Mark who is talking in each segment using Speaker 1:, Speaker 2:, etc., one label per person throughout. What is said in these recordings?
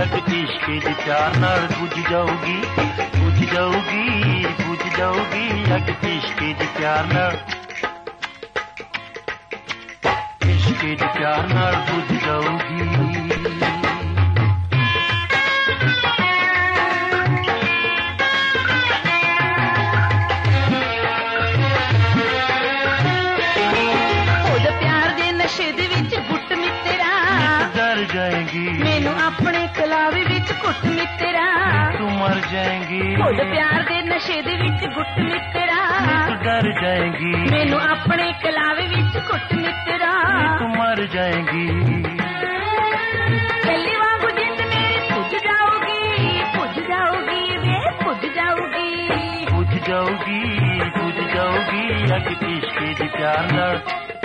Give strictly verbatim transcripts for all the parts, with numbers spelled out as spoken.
Speaker 1: अग इश्के दे प्यार नाल बुझ जाऊगी, बुझ जाऊगी, बुझ जाऊगी, अग इश्के दे प्यार नाल, इश्के दे प्यार नाल बुझ जाऊगी। जाएगी
Speaker 2: मैनू अपने कलावे विच घुट मित्रा,
Speaker 1: तू मर जाएगी
Speaker 2: खुद प्यार दे नशे दे विच घुट मित्रा,
Speaker 1: तू डर जाएगी
Speaker 2: मैनू अपने कलावे विच घुट मित्रा,
Speaker 1: तू मर जाएगी।
Speaker 2: गली वांगू जिंद मेरी बुझ जाओगी, बुझ जाओगी वे बुझ जाओगी,
Speaker 1: बुझ जाओगी, बुझ जाओगी, अग इश्के दे प्यार नाल,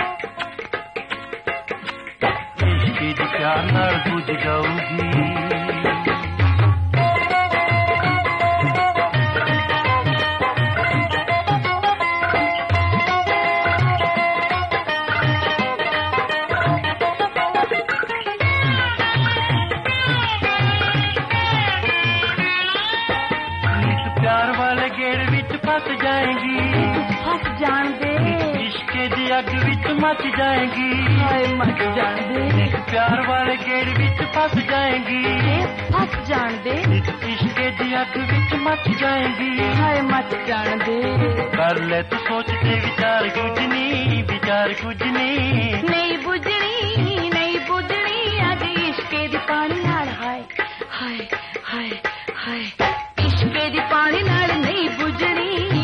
Speaker 1: प्यार नाल बुझ जाऊगी। प्यार वाले गेड़ विच फस जाएगी,
Speaker 2: फस जान दे
Speaker 1: इश्के दी अग विच मच जाएगी,
Speaker 2: हाय मच जान दे
Speaker 1: प्यार वाले गेड़ विच फस जाएगी,
Speaker 2: फस जान दे
Speaker 1: इश्के दी अग विच मच जाएगी,
Speaker 2: हाय मच जान दे।
Speaker 1: कर ले तू सोच ते विचार कुछ नहीं, विचार कुछ नहीं,
Speaker 2: नहीं बुझनी नहीं बुझनी अग इश्के दी पानी नाल, हाय हाय हाय हाय, इश्के दी पानी नाल नहीं बुझनी।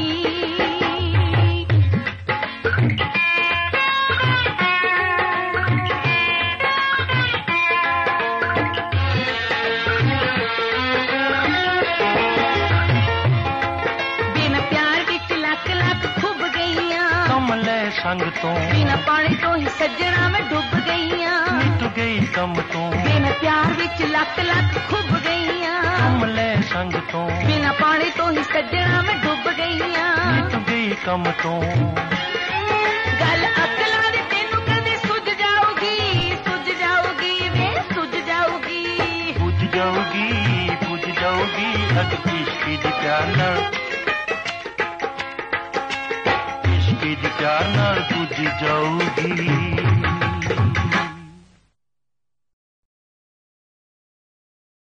Speaker 1: संग तो
Speaker 2: बिना पानी तो ही सजना में डूब गईया,
Speaker 1: मिट गई कम तो
Speaker 2: बिना प्यार विच लक लक खुब गईया,
Speaker 1: कमले संग तो
Speaker 2: बिना पानी तो ही सजना में डूब गईया,
Speaker 1: मिट गई कम तो।
Speaker 2: गल अकलां दी तेनू कदे सुझ जाओगी, सुझ जाओगी वे सुझ जाओगी,
Speaker 1: बुझ जाओगी, बुझ जाओगी, अग इश्के दे प्यार नाल, इश्के दे प्यार नाल बुझ जाऊगी।